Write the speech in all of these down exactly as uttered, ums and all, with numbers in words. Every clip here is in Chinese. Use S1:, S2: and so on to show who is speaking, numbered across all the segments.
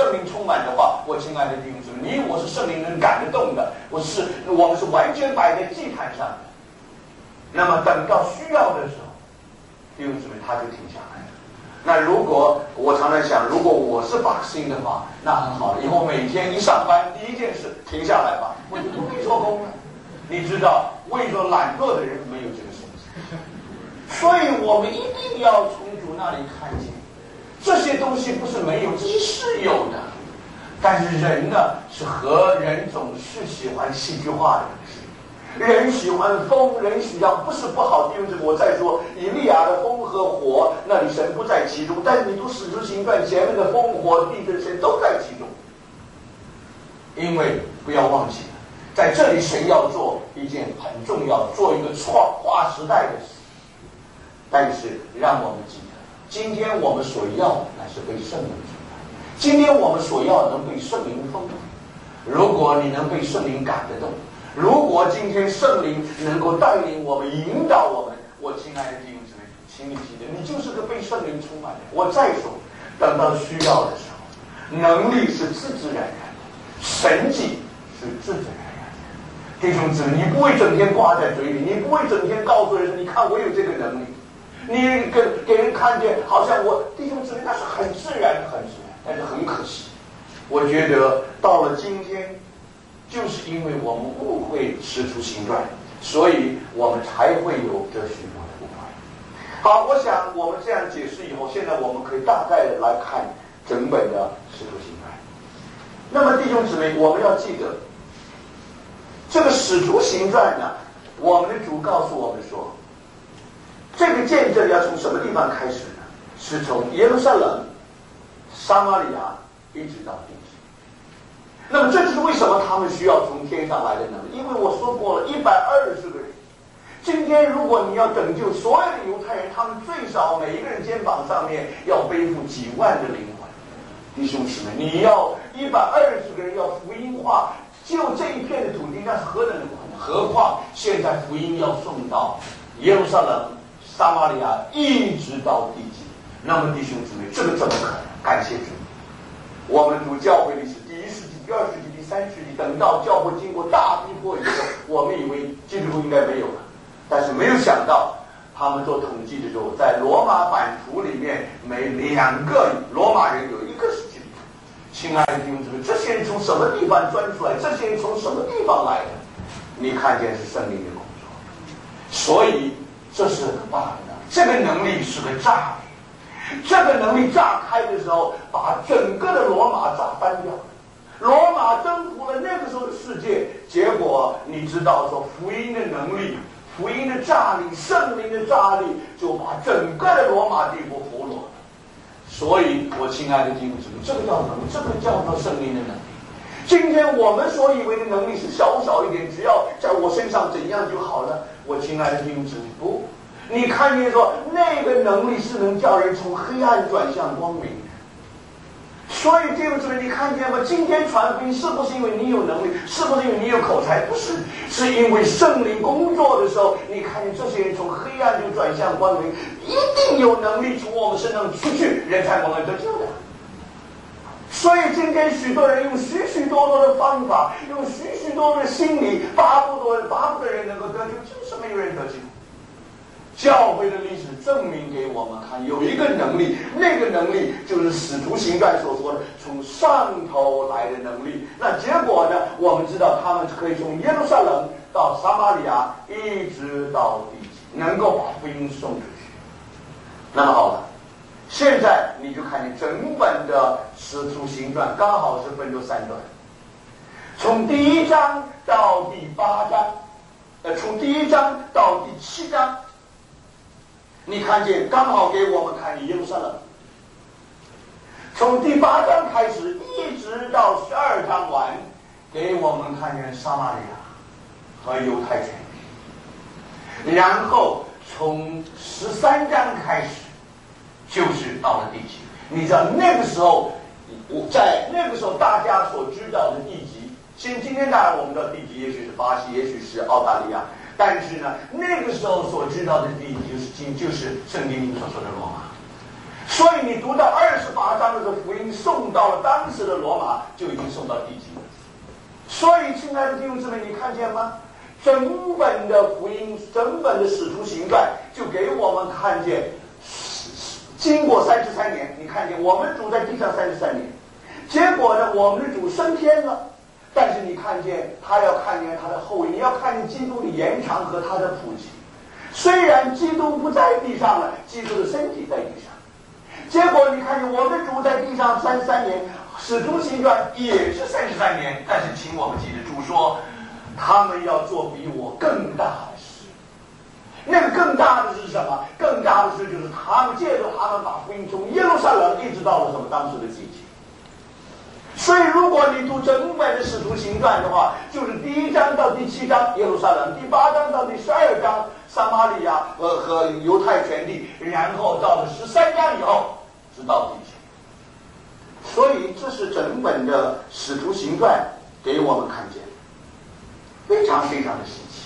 S1: 圣灵充满的话，我亲爱的弟兄姊妹，你我是圣灵能感得动的，我是我们是完全摆在祭坛上的。那么等到需要的时候，弟兄姊妹他就停下来了。那如果我常常想，如果我是把心的话，那很好了，以后每天一上班第一件事停下来吧，我就不必做工了。你知道，为着懒惰的人没有这个素质，所以我们一定要从主那里看见，这些东西不是没有，这些是有的。但是人呢，是和人总是喜欢戏剧化的东西。人喜欢风，人喜欢不是不好。弟兄姊妹，我再说，以利亚的风和火，那里神不在其中。但是你读使徒行传前面的风火地震，神都在其中。因为不要忘记了，在这里神要做一件很重要，做一个创划时代的事。但是让我们记得，今天我们所要的乃是被圣灵充满。今天我们所要的能被圣灵丰满。如果你能被圣灵感得动，如果今天圣灵能够带领我们、引导我们，我亲爱的弟兄姊妹，请你记得，你就是个被圣灵充满的。我再说，等到需要的时候，能力是自自然然的，神迹是自自然然的。弟兄姊妹，你不会整天挂在嘴里，你不会整天告诉人说，你看我有这个能力，你给给人看见，好像我弟兄姊妹，那是很自然、很自然，但是很可惜，我觉得到了今天。就是因为我们误会使徒行传，所以我们才会有这许多的误会。好，我想我们这样解释以后，现在我们可以大概的来看整本的使徒行传。那么弟兄姊妹，我们要记得，这个使徒行传呢，我们的主告诉我们说，这个见证要从什么地方开始呢？是从耶路撒冷、撒玛利亚一直到地。那么这就是为什么他们需要从天上来的能力，因为我说过了，一百二十个人。今天如果你要拯救所有的犹太人，他们最少每一个人肩膀上面要背负几万的灵魂。弟兄姊妹，你要一百二十个人要福音化，就这一片的土地，那是何等的困难？何况现在福音要送到耶路撒冷、撒玛利亚，一直到地极。那么弟兄姊妹，这个怎么可能？感谢主，我们主教会历史第一世纪、第二世纪、第三世纪，等到教会经过大逼迫以后，我们以为基督徒应该没有了，但是没有想到，他们做统计的时候，在罗马版图里面，每两个罗马人有一个是基督徒。亲爱的弟兄姊妹，这些人从什么地方钻出来？这些人从什么地方来的？你看见是圣灵的工作，所以这是个 bug， 这个能力是个炸裂。这个能力炸开的时候，把整个的罗马炸翻掉了。罗马征服了那个时候的世界，结果你知道说福音的能力、福音的炸力、圣灵的炸力，就把整个的罗马帝国俘虏了。所以，我亲爱的弟兄姊妹，这个叫能力，这个叫做圣灵的能力。今天我们所以为的能力是小小一点，只要在我身上怎样就好了。我亲爱的弟兄姊妹，不。你看见说那个能力是能叫人从黑暗转向光明的，所以弟兄姊妹，你看见吗？今天传福音是不是因为你有能力？是不是因为你有口才？不是，是因为圣灵工作的时候，你看见这些人从黑暗就转向光明，一定有能力从我们身上出去，人才能得救的。所以今天许多人用许许多多的方法，用许许多多的心理，巴不得巴不得人能够得救，就是没有人得救。教会的历史证明给我们看，有一个能力，那个能力就是使徒行传所说的从上头来的能力。那结果呢，我们知道他们可以从耶路撒冷到撒玛利亚一直到地极，能够把福音送出去。那么好了，现在你就看见整本的使徒行传刚好是分作三段，从第一章到第八章，呃，从第一章到第七章。你看见刚好给我们看耶路撒冷，从第八章开始一直到十二章完，给我们看见撒玛利亚和犹太全地，然后从十三章开始就是到了地极。你知道那个时候，我在那个时候大家所知道的地极，今今天当然我们知道地极也许是巴西，也许是澳大利亚。但是呢，那个时候所知道的地就是就是圣经里所说的罗马， 所以你读到二十八章的这福音送到了当时的罗马，就已经送到地极了。所以亲爱的弟兄姊妹，你看见吗？整本的福音，整本的使徒行传就给我们看见，经过三十三年，你看见我们主在地上三十三年，结果呢，我们的主升天了，但是你看见他要看见他的后裔，你要看见基督的延长和他的普及。虽然基督不在地上了，基督的身体在地上，结果你看见我们的主在地上三十三年，使徒行传也是三十三年，但是请我们记得主说他们要做比我更大的事。那个更大的是什么？更大的事就是他们借着他们把福音从耶路撒冷一直到了什么当时的地极。所以如果你读整本的使徒行传的话，就是第一章到第七章耶路撒冷，第八章到第十二章撒玛利亚和和犹太全地，然后到了十三章以后直到地极。所以这是整本的使徒行传给我们看见非常非常的稀奇。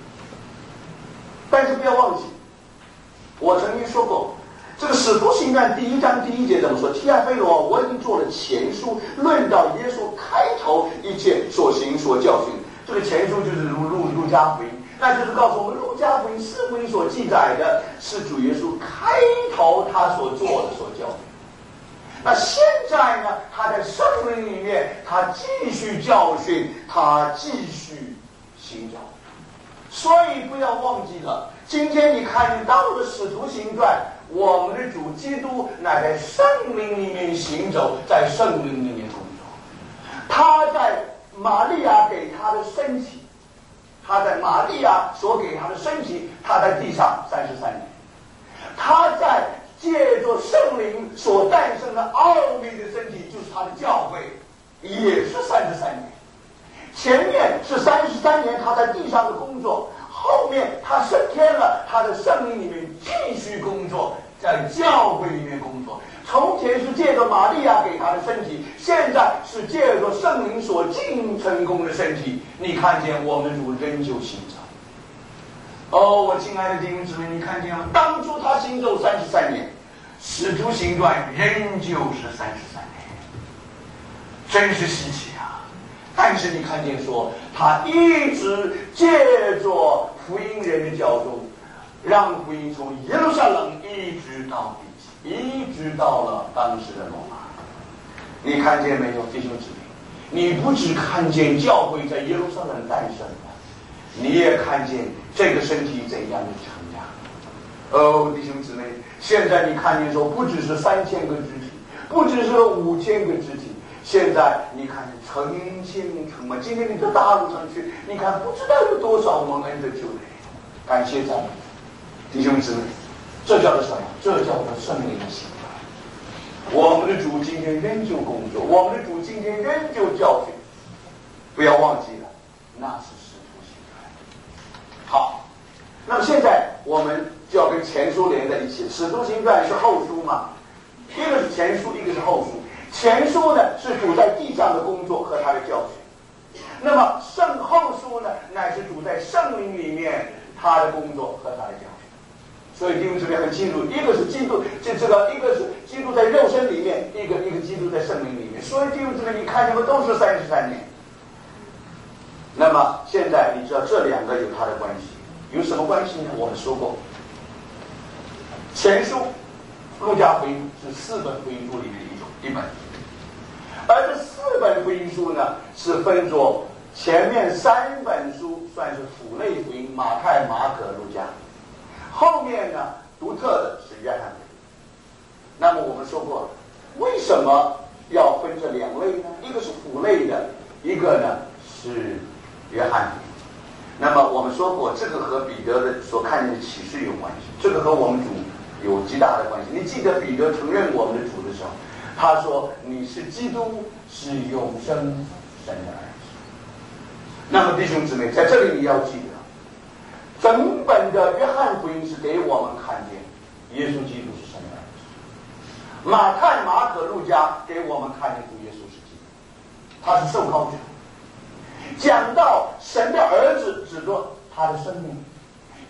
S1: 但是不要忘记，我曾经说过，这个使徒行传第一章第一节怎么说？提阿非罗，我已经做了前书，论到耶稣开头一切所行所教训。这个前书就是路路路加福音，那就是告诉我们，路加福音四福音所记载的是主耶稣开头他所做的所教训。那现在呢，他在圣灵里面，他继续教训，他继续行教。所以不要忘记了，今天你看见到了使徒行传，我们的主基督乃在圣灵里面行走，在圣灵里面工作。他在玛利亚给他的身体，他在玛利亚所给他的身体，他在地上三十三年，他在借着圣灵所诞生的奥秘的身体，就是他的教会，也是三十三年。前面是三十三年他在地上的工作，后面他升天了，他的圣灵里面继续工作，在教会里面工作。从前是借着玛利亚给他的身体，现在是借着圣灵所尽成功的身体。你看见我们主仍旧行走。哦，我亲爱的弟兄姊妹，你看见吗？当初他行走三十三年，使徒行传仍旧是三十三年，真是稀奇啊！但是你看见说，他一直借着福音人的教中，让福音从耶路撒冷一直到地极，一直到了当时的罗马。你看见没有，弟兄姊妹？你不只看见教会在耶路撒冷诞生了，你也看见这个身体怎样的成长。哦，弟兄姊妹，现在你看见说，不只是三千个肢体，不只是五千个肢体，现在你看成千成万。今天你到大陆上去，你看不知道有多少蒙恩的救人。感谢赞美，弟兄姊妹，这叫做什么？这叫做圣灵的行动。我们的主今天仍旧工作，我们的主今天仍旧教训。不要忘记了，那是使徒行传。好，那么现在我们就要跟前书连在一起。使徒行传是后书嘛，一个是前书，一个是后书。前书呢是主在地上的工作和他的教训，那么圣后书呢乃是主在圣灵里面他的工作和他的教训。所以弟兄姊妹很清楚，一个是基督，这这个一个是基督在肉身里面，一个一个基督在圣灵里面。所以弟兄姊妹，你看你们都是三十三年。那么现在你知道这两个有它的关系，有什么关系呢？我们说过，前书路加福音是四本福音书里面的一种一本，而这四本福音书呢是分作前面三本书算是辅类福音，马太、马可、路加，后面呢独特的是约翰福音。那么我们说过了，为什么要分这两类呢？一个是辅类的，一个呢是约翰福音。那么我们说过，这个和彼得的所看见的启示有关系，这个和我们主有极大的关系。你记得彼得承认我们的主的时候，他说你是基督，是永生神的儿子。那么弟兄姊妹，在这里你要记得，整本的约翰福音是给我们看见耶稣基督是神的儿子，马太、马可、路加给我们看见主耶稣是基督，他是受膏者。讲到神的儿子指着他的生命，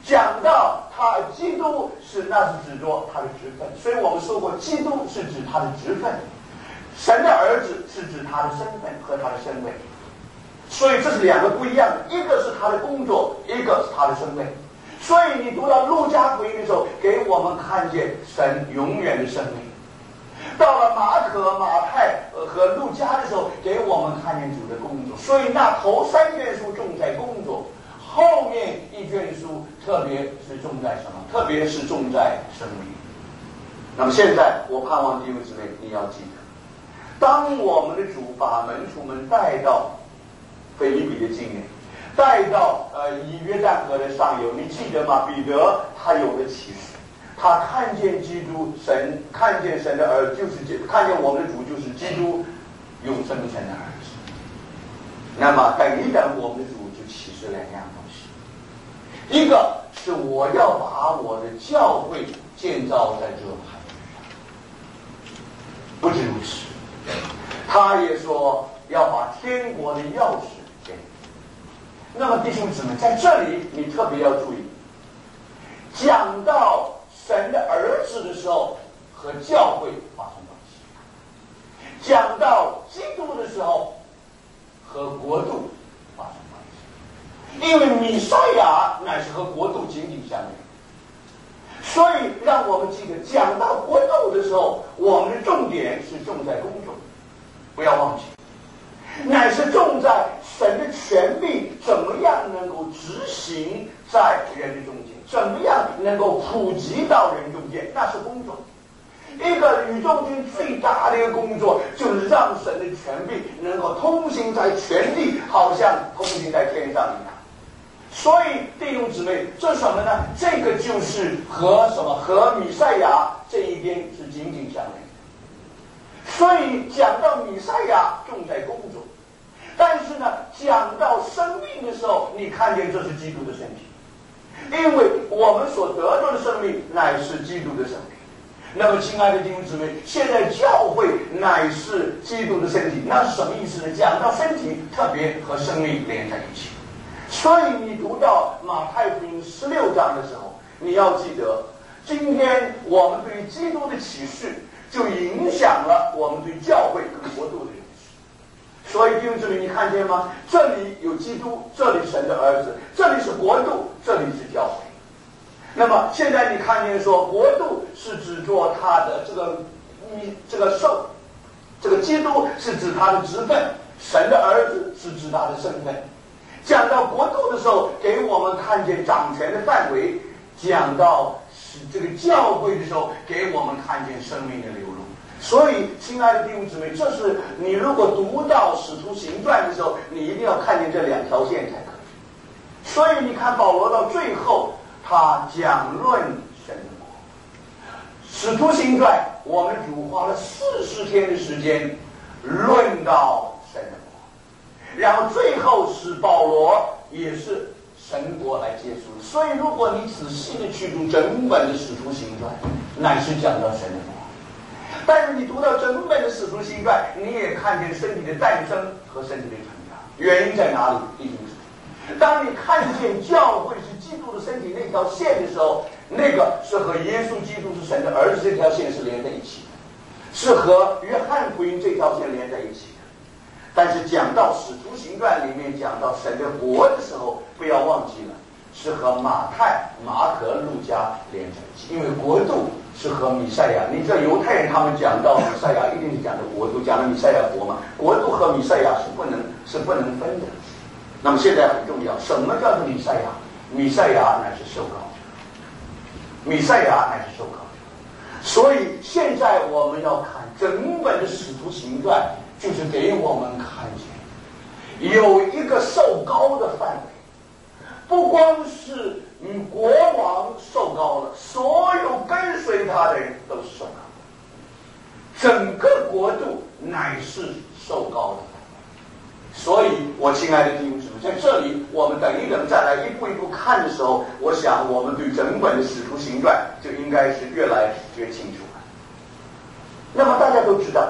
S1: 讲到他基督是那是指着他的职分，所以我们说过，基督是指他的职分，神的儿子是指他的身份和他的身位，所以这是两个不一样的，一个是他的工作，一个是他的身位。所以你读到路加福音的时候，给我们看见神永远的生命；到了马可、马太和路加的时候，给我们看见主的工作。所以那头三卷书重在工作，后面一卷书特别是重在什么？特别是重在生命。那么现在我盼望弟兄姊妹你要记得，当我们的主把门徒们带到腓立比的境内，带到呃以约旦河的上游，你记得吗？彼得他有个启示，他看见基督神，看见神的儿子，就是看见我们的主就是基督永生神的儿子。那么等一等，我们的主就启示两样东西，一个是我要把我的教会建造在这磐石上，不止如此，他也说要把天国的钥匙给你。那么弟兄姊妹，在这里你特别要注意，讲到神的儿子的时候和教会发生关系，讲到基督的时候和国度发生关系，因为弥赛亚乃是和国度紧紧相连。所以让我们记得，讲到国度的时候，我们的重点是重在公众，不要忘记，乃是重在神的权力怎么样能够执行在人的中间，怎么样能够普及到人中间，那是工作。一个宇宙间最大的一个工作，就是让神的权力能够通行在全地，好像通行在天上一样。所以弟兄姊妹，这是什么呢？这个就是和什么？和弥赛亚这一边是紧紧相连的。所以讲到弥赛亚重在工作，但是呢，讲到生命的时候，你看见这是基督的身体，因为我们所得到的生命乃是基督的生命。那么亲爱的弟兄姊妹，现在教会乃是基督的身体，那是什么意思呢？讲到身体，特别和生命连在一起。所以你读到马太福音十六章的时候，你要记得，今天我们对于基督的启示就影响了我们对教会跟国度的认识。所以弟兄姊妹，你看见吗？这里有基督，这里神的儿子，这里是国度，这里是教会。那么现在你看见说，国度是指着他的这个你这个受，这个基督是指他的职分，神的儿子是指他的身份。讲到国度的时候，给我们看见掌权的范围；讲到这个教会的时候，给我们看见生命的流露。所以亲爱的弟兄姊妹，这是你如果读到使徒行传的时候，你一定要看见这两条线才可以。所以你看保罗到最后他讲论神的国，使徒行传我们主花了四十天的时间论到神的国，然后最后使保罗也是神国来结束。所以如果你仔细的去读整本的使徒行传，乃是讲到神的国。但是你读到整本的使徒行传，你也看见身体的诞生和身体的成长，原因在哪里？弟兄姊妹，当你看见教会是基督的身体那条线的时候，那个是和耶稣基督是神的儿子这条线是连在一起的，是和约翰福音这条线连在一起的。但是讲到使徒行传里面讲到神的国的时候，不要忘记了是和马太、马可、路加连在一起，因为国度是和弥赛亚。你知道犹太人他们讲到弥赛亚一定是讲的国度，讲的弥赛亚国嘛，国度和弥赛亚是不能是不能分的。那么现在很重要，什么叫做弥赛亚？弥赛亚乃是受膏者，弥赛亚乃是受膏者。所以现在我们要看整本的使徒行传，就是给我们看见有一个受膏的范围，不光是与国王受膏了，所有跟随他的人都是受膏的，整个国度乃是受膏的。所以我亲爱的弟兄姊妹，在这里我们等一等再来一步一步看的时候，我想我们对整本的使徒行传就应该是越来越清楚了。那么大家都知道，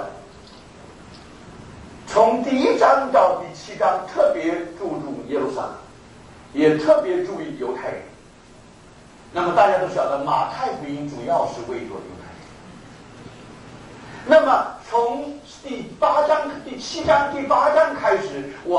S1: 从第一章到第七章特别注重耶路撒冷，也特别注意犹太人。 那么大家都晓得，马太福音主要是为做犹太人。那么从第八章、第七章、第八章开始，我